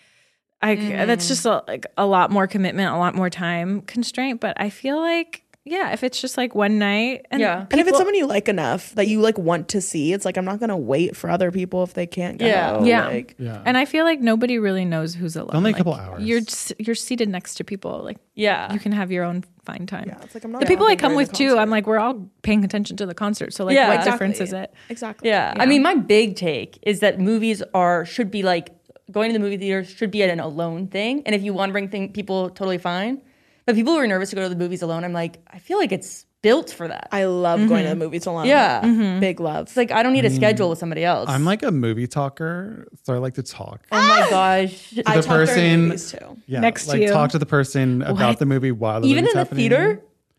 that's just a lot more commitment, a lot more time constraint. But I feel like if it's just like one night and Yeah. And if it's someone you like enough that you like want to see, it's like I'm not gonna wait for other people if they can't go. Yeah. Yeah. Like, Yeah. And I feel like nobody really knows who's alone. only a Like, couple hours. You're seated next to people. Like Yeah. you can have your own fine time. yeah, it's like I'm not The people I vibing come during with the too, concert. I'm like, we're all paying attention to the concert. So like, Yeah. what Exactly. difference is it? Exactly. Yeah. I mean, my big take is that movies should be like going to the movie theater should be an alone thing. And if you want to bring people, totally fine. But people who are nervous to go to the movies alone, I'm like, I feel like it's built for that. I love going to the movies alone. Yeah. Big love. It's like I don't need a schedule with somebody else. I'm like a movie talker, so I like to talk. oh my gosh. I the talk during person- movies too. Yeah, Next to like you. talk to the person about the movie while the Even in movie's the happening. theater?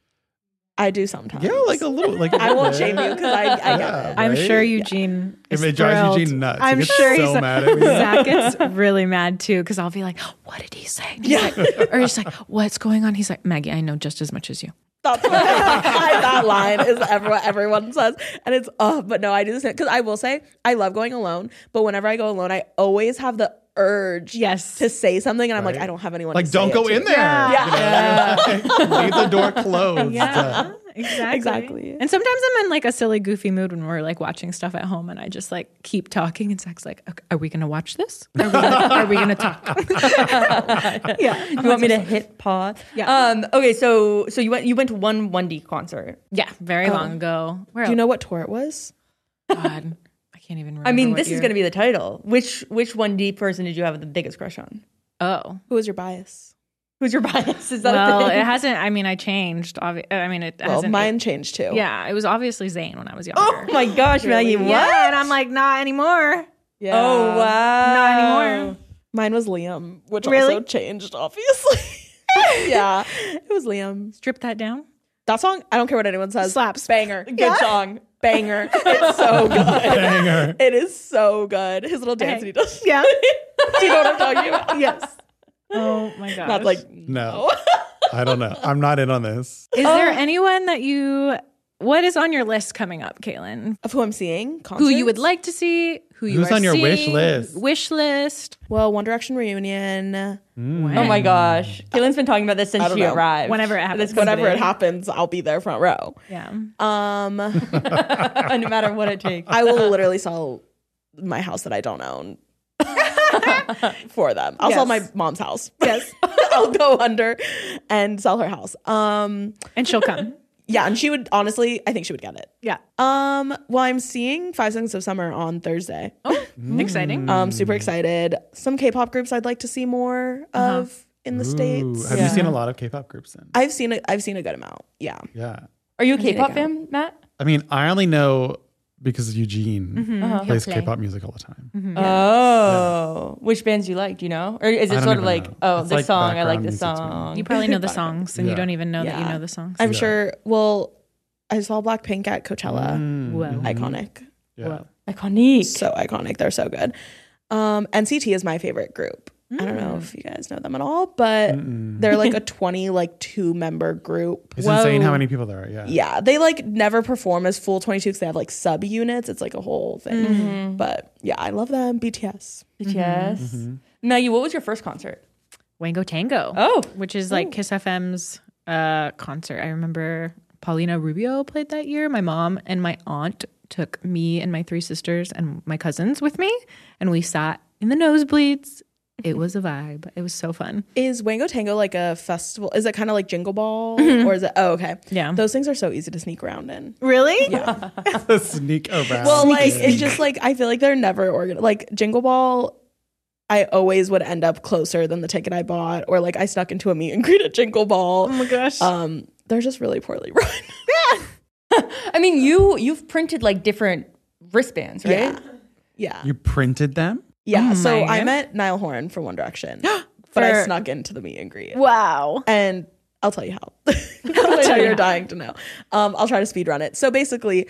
I do sometimes. Yeah, like a little. Like a I little won't bit. shame you because I get Yeah, it. I'm right? sure Eugene If is it drives thrilled. Eugene nuts, I'm he gets sure so he's mad at me. Zach gets really mad too because I'll be like, "What did he say?" And he's like, or he's like, "What's going on?" He's like, "Maggie, I know just as much as you." That's what that line is what everyone says. And it's, but no, I do the same. Because I will say, I love going alone. But whenever I go alone, I always have the urge to say something. And I'm like, I don't have anyone Like, to say don't it go to. in there. Yeah. You know? Leave the door closed. Yeah, exactly. Exactly. And sometimes I'm in like a silly, goofy mood when we're like watching stuff at home, and I just like keep talking. And Zach's like, okay, "Are we gonna watch this? Are we gonna talk?" Yeah. You want me to hit pause? Yeah. Okay, so you went to one 1D concert. Yeah, very long ago. Where Do you know what tour it was? God, I can't even remember. I mean, what this is year. going to be the title. Which 1D person did you have the biggest crush on? Oh. Who was your bias? Who's your bias? Is that a Well, thing? it hasn't. I mean, I changed. I mean, it Well, hasn't. mine changed too. Yeah, it was obviously Zayn when I was younger. Oh my gosh, Maggie, what? Yeah, and I'm like, not anymore. Yeah. Oh wow, Not anymore. Mine was Liam, which Really? also changed, obviously. Yeah. It was Liam. Strip that down. That song, I don't care what anyone says. Slaps. Banger. Good song. Banger. It's so good. Banger. It is so good. His little dance that he does. Yeah. Do you know what I'm talking about? Yes. Oh my god. Not like, No, I don't know. I'm not in on this. Is there anyone that you? What is on your list coming up, Caitlin? of who I'm seeing. Who you would concerts? like to see? Who you Who's are on your wish seeing? list? Wish list. Well, One Direction reunion. Oh my gosh, Caitlin's been talking about this since I don't she know. arrived. Whenever it happens. Whenever it happens, I'll be there front row. Yeah. no matter what it takes. I will literally sell my house that I don't own for them. I'll sell my mom's house. Yes. I'll go under and sell her house. And she'll come. Yeah, and she would honestly, I think she would get it. Yeah. Well, I'm seeing 5 Seconds of Summer on Thursday. Exciting. Super excited. Some K-pop groups I'd like to see more of in the Ooh, States. have you seen a lot of K-pop groups then? I've seen a good amount. Yeah. Yeah. Are you a K-pop fan, Matt? I mean, I only know because Eugene plays K-pop music all the time. Oh, which bands do you like? Do you know, or is I it don't sort of even like, know. oh, It's this like song, I like background this music to me. song. You probably know the songs and you Yeah. don't even know that you Yeah. know the songs. I'm sure. Well, I saw Blackpink at Coachella. Whoa. Iconic. Yeah. Whoa. Iconic. So iconic. They're so good. NCT is my favorite group. I don't know if you guys know them at all, but they're like a 2 member group. It's insane how Whoa. many people there are. Yeah. Yeah, they like never perform as full 22 because they have like sub units. It's like a whole thing. But yeah, I love them. BTS. BTS. Maggie, what was your first concert? Wango Tango. Oh. Which is like Kiss FM's concert. I remember Paulina Rubio played that year. My mom and my aunt took me and my 3 sisters and my cousins with me, and we sat in the nosebleeds. It was a vibe. It was so fun. Is Wango Tango like a festival? Is it kind of like Jingle Ball? Or is it? Oh, okay. Yeah. Those things are so easy to sneak around in. Really? Yeah. Sneak around. Well, like it's just like I feel like they're never organized. Like Jingle Ball, I always would end up closer than the ticket I bought, or like I snuck into a meet and greet at Jingle Ball. Oh my gosh. They're just really poorly run. I mean, you've printed like different wristbands, right? Yeah. Yeah. You printed them? Yeah. Oh So my I God. met Niall Horan from One Direction, but I For- snuck into the meet and greet. Wow. And I'll tell you how. I know you're dying to know. I'll try to speed run it. So basically,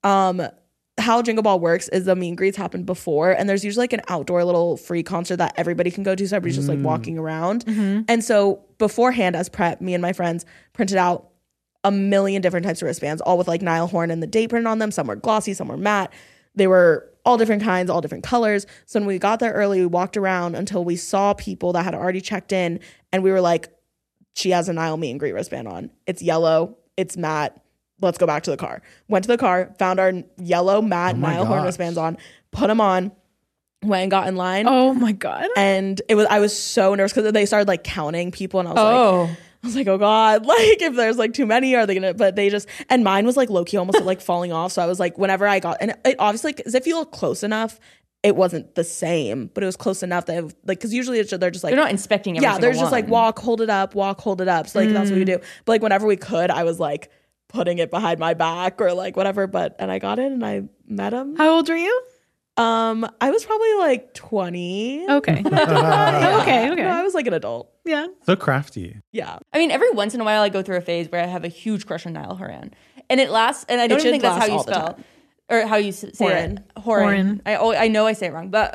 how Jingle Ball works is the meet and greets happen before, and there's usually like an outdoor little free concert that everybody can go to. So everybody's just like walking around. And so beforehand, as prep, me and my friends printed out a million different types of wristbands, all with like Niall Horan and the date printed on them. Some were glossy, some were matte. They were all different kinds, all different colors. So when we got there early, we walked around until we saw people that had already checked in, and we were like, she has a Niall meet and greet wristband on. It's yellow. It's matte. Let's go back to the car. Went to the car, found our yellow matte my Niall Horan gosh. wristbands on, put them on, went and got in line. Oh my God. And I was so nervous because they started like counting people, and I was like, oh God, like if there's like too many, are they gonna, but they just, and mine was like low key almost like falling off. So I was like, whenever I got, and it obviously, cause if you look close enough, it wasn't the same, but it was close enough that like, cause usually they're just like, They're not inspecting every yeah, single they're just like one. walk, hold it up. So like, that's what we do. But like whenever we could, I was like putting it behind my back or like whatever, and I got in and I met him. How old are you? I was probably like 20. Okay. Yeah. Okay. No, I was like an adult. Yeah. So crafty. Yeah. I mean, every once in a while I go through a phase where I have a huge crush on Niall Horan. And it lasts, and I don't should even think that's how last you all the spell time. or how you say Horan. it. Horan. I know I say it wrong, but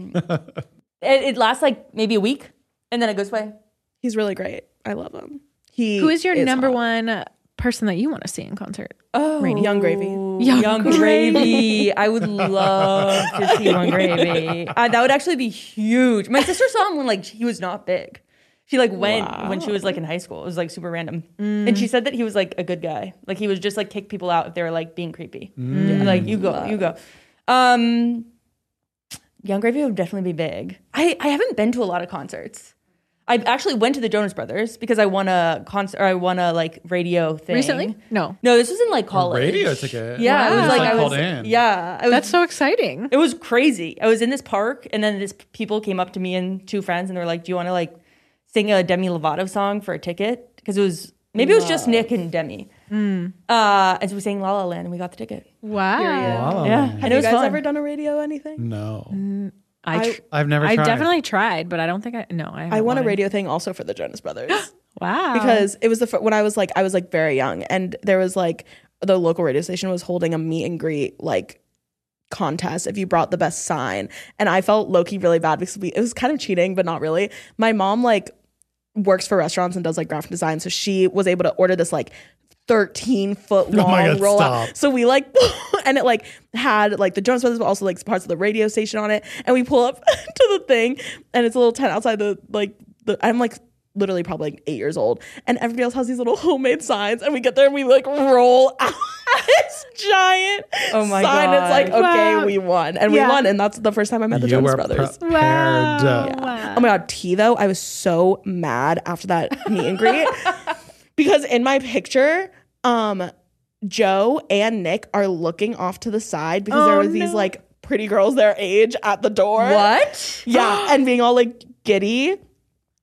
it lasts like maybe a week and then it goes away. He's really great. I love him. Who is your number hot. one person that you want to see in concert? Oh, Young Gravy. Young Gravy. I would love to see Young Gravy. That would actually be huge. My sister saw him when like he was not big. She like went when she was like in high school. It was like super random. And she said that he was like a good guy. Like he was just like kick people out if they were like being creepy. Like you go. Young Gravy would definitely be big. I haven't been to a lot of concerts. I actually went to the Jonas Brothers because I won a concert, or I won a like radio thing. Recently? No. No, this was in like college. radio ticket. Yeah, it was Wow. like Just, I was. called in. Yeah, I was, That's so exciting. It was crazy. I was in this park, and then people came up to me and 2 friends, and they were like, "Do you want to like sing a Demi Lovato song for a ticket?" Because it was just Nick and Demi. And so we sang La La Land, and we got the ticket. Wow. Wow. Yeah, Have and it you was guys fun. ever done a radio anything? No. I've never I tried. definitely tried, but I don't think I I won a radio thing also for the Jonas Brothers. Wow. Because it was when I was like very young, and there was like the local radio station was holding a meet and greet like contest if you brought the best sign, and I felt low-key really bad because it was kind of cheating, but not really. My mom like works for restaurants and does like graphic design, so she was able to order this like 13-foot long God, roll stop. out. So we like, and it like had like the Jonas Brothers, but also like parts of the radio station on it. And we pull up to the thing, and it's a little tent outside I'm like literally probably like 8 years old, and everybody else has these little homemade signs. And we get there and we like roll out this giant my sign. It's like, God. okay, Wow. we won, and we Yeah. won, and that's the first time I met the You Jonas were Brothers. prepared. Wow. Oh my God, T though, I was so mad after that meet and greet because in my picture, Joe and Nick are looking off to the side because there was these like pretty girls their age at the door. What? Yeah, and being all like giddy.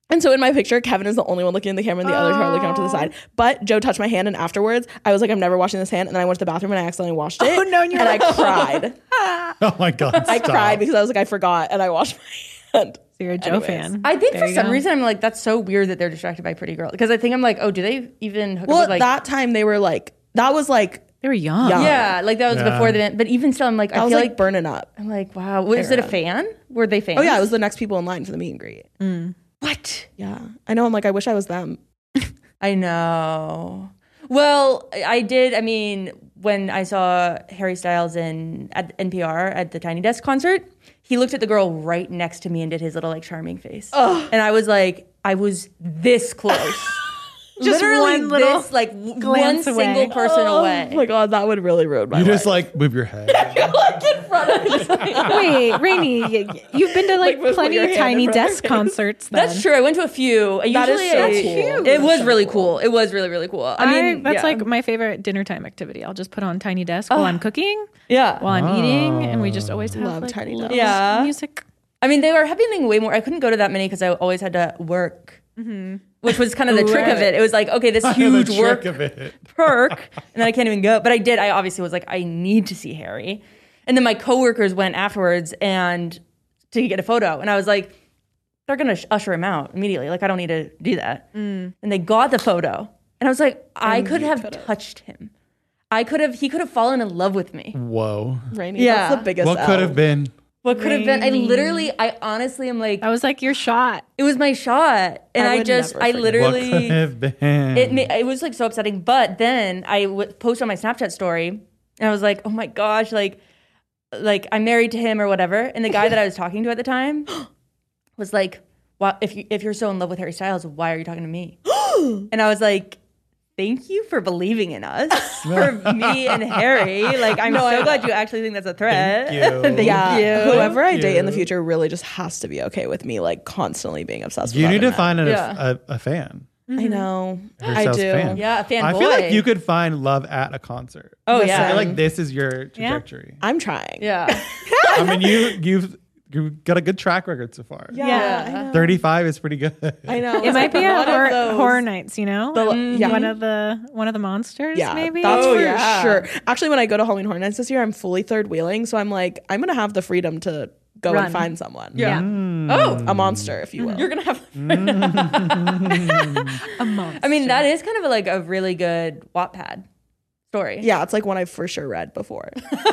And so in my picture, Kevin is the only one looking in the camera and the other two are looking off to the side. But Joe touched my hand, and afterwards, I was like, I'm never washing this hand. And then I went to the bathroom and I accidentally washed it. Oh, no, and I cried. Oh my God. I stop. cried because I was like, I forgot, and I washed my hand. So you're a Joe fan. I think There for you some go. reason I'm like, that's so weird that they're distracted by Pretty Girl. Because I think I'm like, oh, do they even hook Well, up at with like that time, they were like, that was like, They were young. Young. yeah, like that was Yeah. before the event. But even still, I'm like, I I was feel like like burning up. I'm like, wow, was it a fan? Were they fans? Oh, yeah, it was the next people in line for the meet and greet. What? Yeah. I know. I'm like, I wish I was them. I know. Well, I did. I mean, when I saw Harry Styles at NPR at the Tiny Desk concert, he looked at the girl right next to me and did his little like charming face. And I was like, I was this close. Just literally one little this, like one glance away. single person Oh away. my God, that would really ruin my You life. just like move your head. Wait, Rainey, you've been to like put plenty your of hand Tiny in front of Desk your face. concerts. Then. That's true. I went to a few. That is so cool. It was really cool. It was really, really cool. I mean, That's yeah. like my favorite dinner time activity. I'll just put on Tiny Desk while I'm cooking, yeah. while I'm eating, and we just always have Love like, Tiny little Desk. Yeah. music. I mean, they were happening way more. I couldn't go to that many because I always had to work, which was kind of the trick of it. It was like, okay, this huge The work trick of it. perk, and then I can't even go. But I did. I obviously was like, I need to see Harry. And then my coworkers went afterwards and to get a photo, and I was like, they're gonna usher him out immediately. Like, I don't need to do that. And they got the photo, and I was like, I could have touched him. He could have fallen in love with me. Whoa. Rainy. Yeah. That's the biggest What could have been? What could have been? I honestly am like, I was like, your shot. it was my shot, and I I would just, never I forget. What could literally, have been? it was like so upsetting. But then I would post on my Snapchat story, and I was like, oh my gosh, like I'm married to him or whatever. And the guy that I was talking to at the time was like, "Wow, if you're so in love with Harry Styles, why are you talking to me?" And I was like, thank you for believing in us, for me and Harry. Like, I'm so glad you actually think that's a threat. Thank you. Thank Yeah, you. whoever I Thank date in the you. future really just has to be okay with me, like constantly being obsessed with You need other to find Yeah. a fan. men. I know. Harry I Styles do. fan. Yeah, a fanboy. I feel like you could find love at a concert. Oh, I yeah. feel like this is your trajectory. I'm trying. Yeah. I mean, you've got a good track record so far. Yeah. I know. 35 is pretty good. I know. It might be a one of those- horror nights, you know? yeah. One of the monsters, Yeah, maybe? that's for yeah. sure. Actually, when I go to Halloween Horror Nights this year, I'm fully third wheeling, so I'm like, I'm gonna have the freedom to go Run. and find someone. Yeah. Oh, a monster, if you will. You're gonna have. A monster. I mean, that is kind of like a really good Wattpad story. Yeah, it's like one I've for sure read before.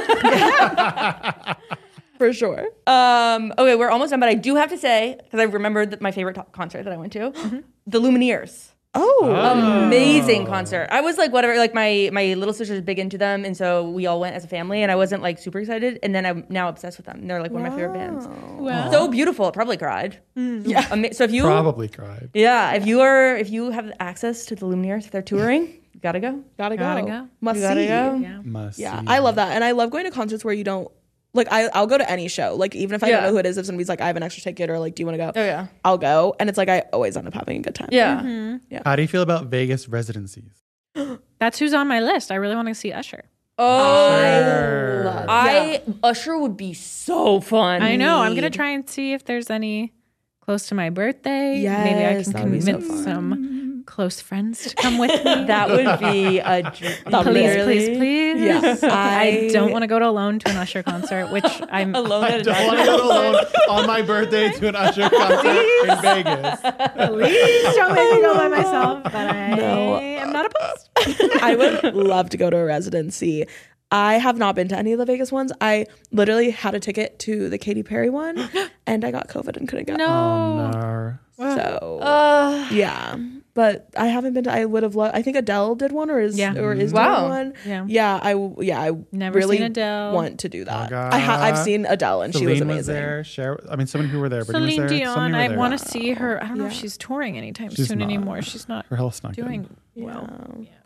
For sure. Okay, we're almost done, but I do have to say because I remembered that my favorite concert that I went to, the Lumineers. Oh, Amazing concert. I was like, whatever. Like my little sister's big into them, and so we all went as a family. And I wasn't like super excited, and then I'm now obsessed with them. They're like one of my favorite bands. Wow. So beautiful. Probably cried. yeah. So if you, Probably cried. yeah, if you have access to the Lumineers, if they're touring, you gotta go. Gotta go. Gotta go. Must You gotta see. go. Yeah. Must Yeah, see. I love that, and I love going to concerts where you don't like. I'll go to any show, like even if I don't Yeah. know who it is. If somebody's like, I have an extra ticket, or like, do you want to go? Oh yeah. I'll go, and it's like I always end up having a good time. Yeah. How do you feel about Vegas residencies? That's who's on my list. I really want to see Usher. Oh, Sure. Usher would be so fun. I know. I'm going to try and see if there's any close to my birthday. Maybe I Yes, can that would be so convince fun. some close friends to come with me. That would be a dream. Please. Yeah. I don't want to go to alone to an Usher concert, which I'm alone at Don't want to go alone on my birthday to an Usher concert in Vegas. Please don't make me go by myself, but I am not opposed. I would love to go to a residency. I have not been to any of the Vegas ones. I literally had a ticket to the Katy Perry one, and I got COVID and couldn't go. No. No. So yeah, but I haven't been to. I would have loved. I think Adele did one, or is Yeah. doing Wow. one. Yeah. I Never really seen Adele. want to do that. Gaga. I've seen Adele, and she was Celine amazing. there. Someone who were there. Brittany Celine was there. Dion, Somebody I were there. want to see her. I don't know if she's touring anytime She's soon not. anymore. She's not Her health's not doing good. well. Yeah.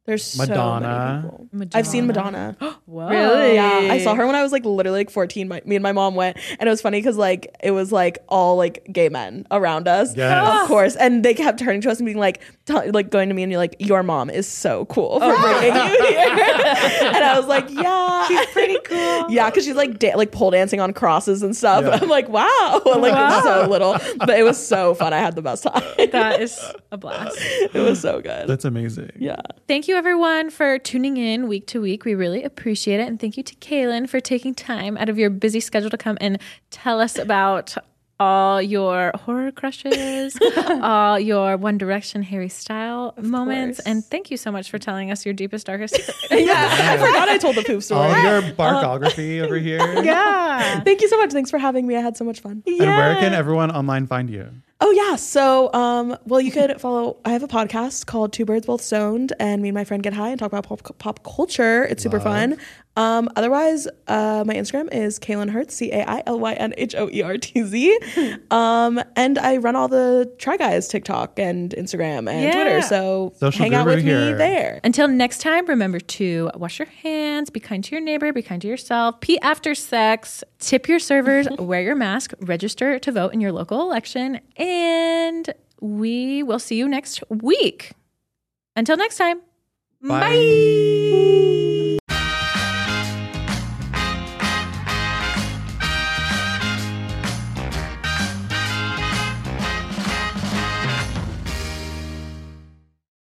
There's so Madonna. many people. I've seen Madonna. Whoa. Really? Yeah, I saw her when I was like literally like 14. Me and my mom went, and it was funny because like it was like all like gay men around us, Yes. of course, and they kept turning to us and being like, like going to me and you're like, your mom is so cool for bringing you here, and I was like, yeah, she's pretty cool. Yeah, because she's like like pole dancing on crosses and stuff. Yeah. And I'm like, wow, like so little, but it was so fun. I had the best time. That is a blast. It was so good. That's amazing. Yeah. Thank you, everyone, for tuning in week to week. We really appreciate it. And thank you to Kaylin for taking time out of your busy schedule to come and tell us about all your horror crushes, all your One Direction Harry Style moments. course. And thank you so much for telling us your deepest, darkest secret. I forgot I told the poop story. All your barkography over here. Yeah. Thank you so much. Thanks for having me. I had so much fun. And where can everyone online find you? Oh yeah. So well you could follow, I have a podcast called Two Birds Both Stoned, and me and my friend get high and talk about pop culture. It's super fun. Otherwise, my Instagram is Kaylin Hertz, CailynHoertz. And I run all the Try Guys TikTok and Instagram and Yeah. Twitter. So Social hang out guru with me here. there. Until next time, remember to wash your hands, be kind to your neighbor, be kind to yourself, pee after sex, tip your servers, wear your mask, register to vote in your local election, and we will see you next week. Until next time, Bye.